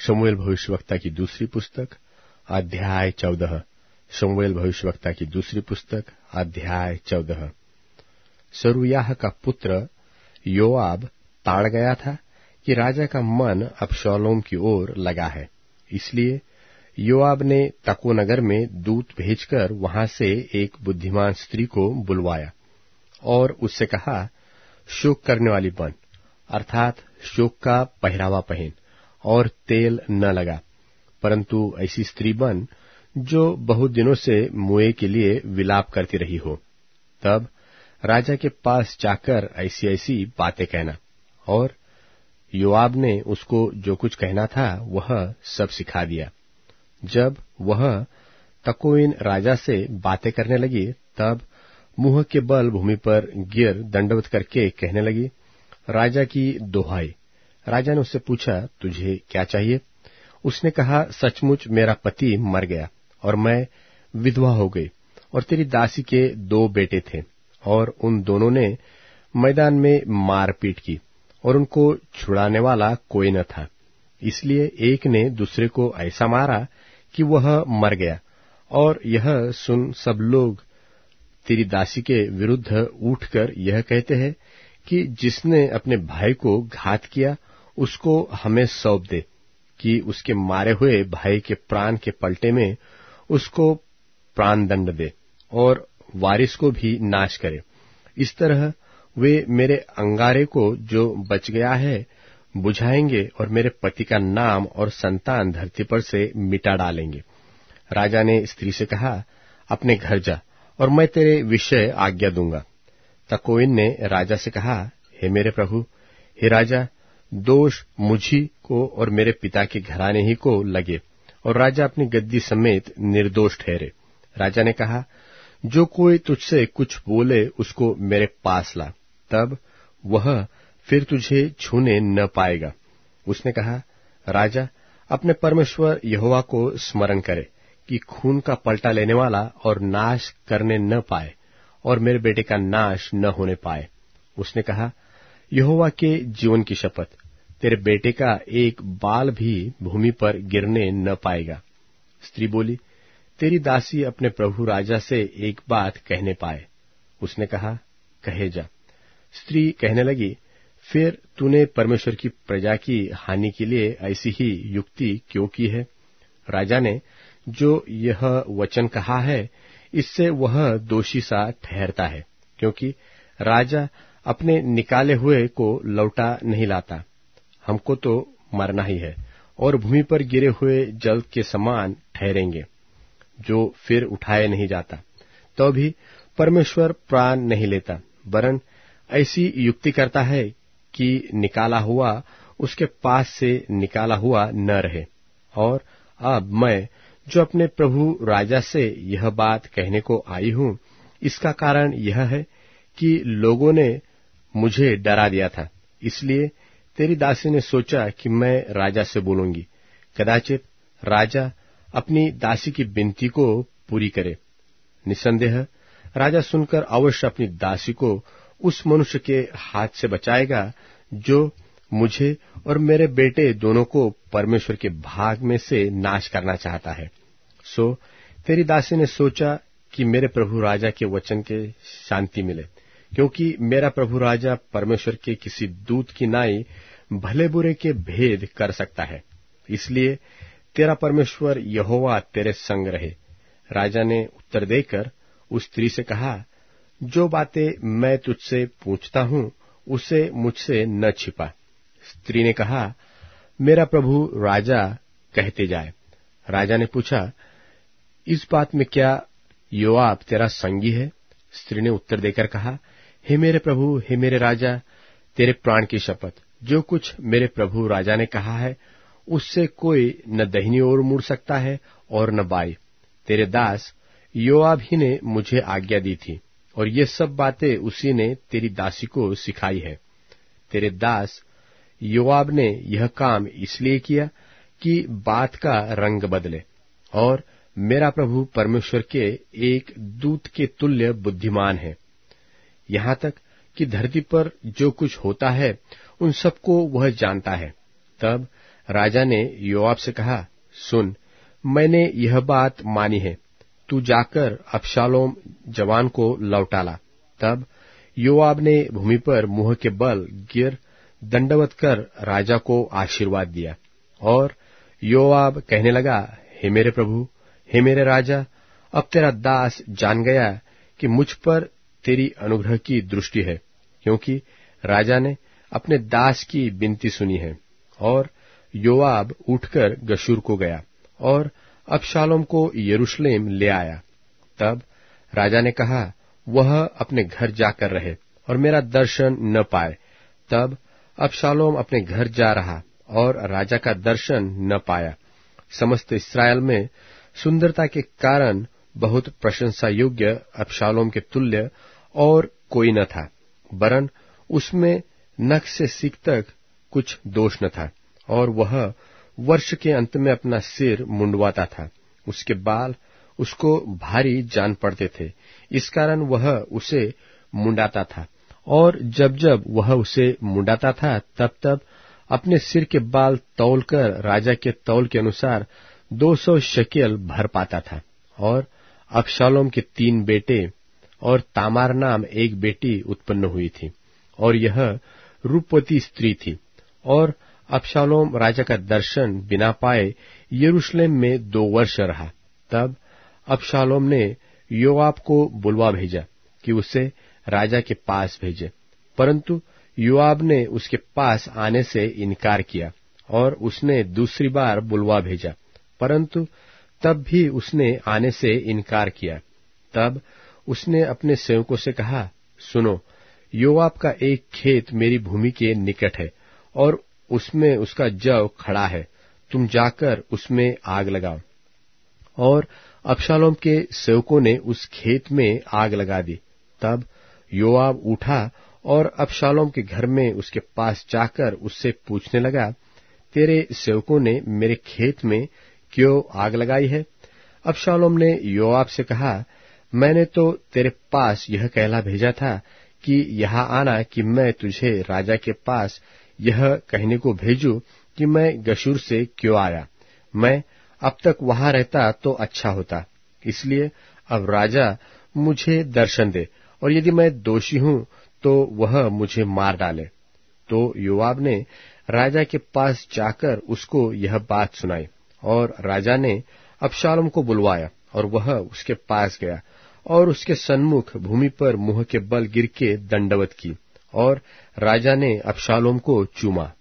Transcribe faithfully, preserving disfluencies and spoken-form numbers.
शमूएल भविष्यवक्ता की दूसरी पुस्तक अध्याय चौदह। शमूएल भविष्यवक्ता की दूसरी पुस्तक अध्याय चौदह। सरूयाह का पुत्र योआब ताड़ गया था कि राजा का मन अबशालोम की ओर लगा है, इसलिए योआब ने तको नगर में दूत भेजकर वहां से एक बुद्धिमान स्त्री को बुलवाया और उससे कहा, शोक करने वाली बन, अर्थात शोक का पहरावा पहन और तेल न लगा, परंतु ऐसी स्त्री बन जो बहुत दिनों से मुए के लिए विलाप करती रही हो। तब राजा के पास जाकर ऐसी ऐसी बातें कहना। और योआब ने उसको जो कुछ कहना था वह सब सिखा दिया। जब वह तकोइन राजा से बातें करने लगी, तब मुंह के बल भूमि पर गिर दंडवत करके कहने लगी, राजा की दोहाई। राजा ने उससे पूछा, तुझे क्या चाहिए? उसने कहा, सचमुच मेरा पति मर गया और मैं विधवा हो गई, और तेरी दासी के दो बेटे थे, और उन दोनों ने मैदान में मारपीट की, और उनको छुड़ाने वाला कोई न था। इसलिए एक ने दूसरे को ऐसा मारा कि वह मर गया। और यह सुन सब लोग तेरी दासी के विरुद्ध उठकर यह कहते हैं कि जिसने अपने भाई को घात किया उसको हमें सौंप दे, कि उसके मारे हुए भाई के प्राण के पलटे में उसको प्राण दंड दे और वारिस को भी नाश करे। इस तरह वे मेरे अंगारे को जो बच गया है बुझाएंगे और मेरे पति का नाम और संतान धरती पर से मिटा डालेंगे। राजा ने स्त्री से कहा, अपने घर जा और मैं तेरे विषय आज्ञा दूंगा। तकोइन ने राजा से कहा, हे मेरे प्रभु, हे राजा, दोष मुझी को और मेरे पिता के घराने ही को लगे, और राजा अपनी गद्दी समेत निर्दोष ठहरे। राजा ने कहा, जो कोई तुझसे कुछ बोले उसको मेरे पास ला, तब वह फिर तुझे छूने न पाएगा। उसने कहा, राजा अपने परमेश्वर यहोवा को स्मरण करे कि खून का पलटा लेने वाला और नाश करने न पाए, और मेरे बेटे का नाश न होने पाए। उसने कहा, यहोवा के जीवन की शपथ, तेरे बेटे का एक बाल भी भूमि पर गिरने न पाएगा। स्त्री बोली, तेरी दासी अपने प्रभु राजा से एक बात कहने पाए। उसने कहा, कहे जा। स्त्री कहने लगी, फिर तूने परमेश्वर की प्रजा की हानि के लिए ऐसी ही युक्ति क्यों की है? राजा ने जो यह वचन कहा है, इससे वह दोषी सा ठहरता है, क्योंकि राजा अपने निकाले हुए को लौटा नहीं लाता। हमको तो मरना ही है, और भूमि पर गिरे हुए जल के समान ठहरेंगे, जो फिर उठाए नहीं जाता। तो भी परमेश्वर प्राण नहीं लेता, वरन ऐसी युक्ति करता है कि निकाला हुआ उसके पास से निकाला हुआ न रहे। और अब मैं जो अपने प्रभु राजा से यह बात कहने को आई हूं, इसका कारण यह है कि लोगों ने मुझे डरा दिया था। इसलिए तेरी दासी ने सोचा कि मैं राजा से बोलूंगी, कदाचित राजा अपनी दासी की विनती को पूरी करे। निसंदेह राजा सुनकर अवश्य अपनी दासी को उस मनुष्य के हाथ से बचाएगा जो मुझे और मेरे बेटे दोनों को परमेश्वर के भाग में से नाश करना चाहता है। सो तेरी दासी ने सोचा कि मेरे प्रभु राजा के वचन के शांति मिले, क्योंकि मेरा प्रभु राजा परमेश्वर के किसी दूत की नाई भले बुरे के भेद कर सकता है। इसलिए तेरा परमेश्वर यहोवा तेरे संग रहे। राजा ने उत्तर देकर उस स्त्री से कहा, जो बातें मैं तुझसे पूछता हूं उसे मुझसे न छिपा। स्त्री ने कहा, मेरा प्रभु राजा कहते जाए। राजा ने पूछा, इस बात में क्या योआब तेरा संगी है? स्त्री ने उत्तर देकर कहा, हे मेरे प्रभु, हे मेरे राजा, तेरे प्राण की शपथ, जो कुछ मेरे प्रभु राजा ने कहा है उससे कोई न दाहिनी ओर मुड़ सकता है और न बाई। तेरे दास योआब ही ने मुझे आज्ञा दी थी, और ये सब बातें उसी ने तेरी दासी को सिखाई है। तेरे दास योआब ने यह काम इसलिए किया कि बात का रंग बदले, और मेरा प्रभु परमेश्वर के एक दूत के तुल्य बुद्धिमान है। यहाँ तक कि धरती पर जो कुछ होता है उन सबको वह जानता है। तब राजा ने योआब से कहा, सुन, मैंने यह बात मानी है, तू जाकर अबशालोम जवान को लौटा ला। तब योआब ने भूमि पर मुंह के बल गिर दंडवत कर राजा को आशीर्वाद दिया। और योआब कहने लगा, हे मेरे प्रभु, हे मेरे राजा, अब तेरा दास जान गया कि मुझ पर तेरी अनुग्रह की दृष्टि है, क्योंकि राजा ने अपने दास की विनती सुनी है। और योआब उठकर गशूर को गया और अबशालोम को यरूशलेम ले आया। तब राजा ने कहा, वह अपने घर जाकर रहे और मेरा दर्शन न पाए। तब अबशालोम अपने घर जा रहा और राजा का दर्शन न पाया। समस्त इस्राएल में सुंदरता के कारण बहुत प्रशंसा योग्य अबशालोम के तुल्य और कोई न था, वरन उसमें नख से सीक तक कुछ दोष न था। और वह वर्ष के अंत में अपना सिर मुंडवाता था। उसके बाल उसको भारी जान पड़ते थे, इस कारण वह उसे मुंडाता था। और जब जब वह उसे मुंडाता था, तब तब अपने सिर के बाल तौलकर राजा के तौल के अनुसार दो सौ शकेल भर पाता था। और अबशालोम के तीन बेटे और तामार नाम एक बेटी उत्पन्न हुई थी, और यह रूपवती स्त्री थी। और अबशालोम राजा का दर्शन बिना पाए यरूशलेम में दो वर्ष रहा। तब अबशालोम ने योआब को बुलवा भेजा कि उसे राजा के पास भेजे, परंतु योआब ने उसके पास आने से इनकार किया। और उसने दूसरी बार बुलवा भेजा, परंतु तब भी उसने आने से इनकार किया। तब उसने अपने सेवकों से कहा, सुनो, योआब का एक खेत मेरी भूमि के निकट है और उसमें उसका जव खड़ा है, तुम जाकर उसमें आग लगाओ। और अबशालोम के सेवकों ने उस खेत में आग लगा दी। तब योआब उठा और अबशालोम के घर में उसके पास जाकर उससे पूछने लगा, तेरे सेवकों ने मेरे खेत में क्यों आग लगाई है? अबशालोम ने योआब से कहा, मैंने तो तेरे पास यह कहला भेजा था कि यहाँ आना कि मैं तुझे राजा के पास यह कहने को भेजूं कि मैं गशूर से क्यों आया। मैं अब तक वहां रहता तो अच्छा होता। इसलिए अब राजा मुझे दर्शन दे, और यदि मैं दोषी हूं तो वह मुझे मार डाले। तो योआब ने राजा के पास जाकर उसको यह बात सुनाई, और राजा ने अबशालोम को बुलवाया, और वह उसके पास गया और उसके सन्मुख भूमि पर मुंह के बल गिर के दंडवत की, और राजा ने अबशालोम को चूमा।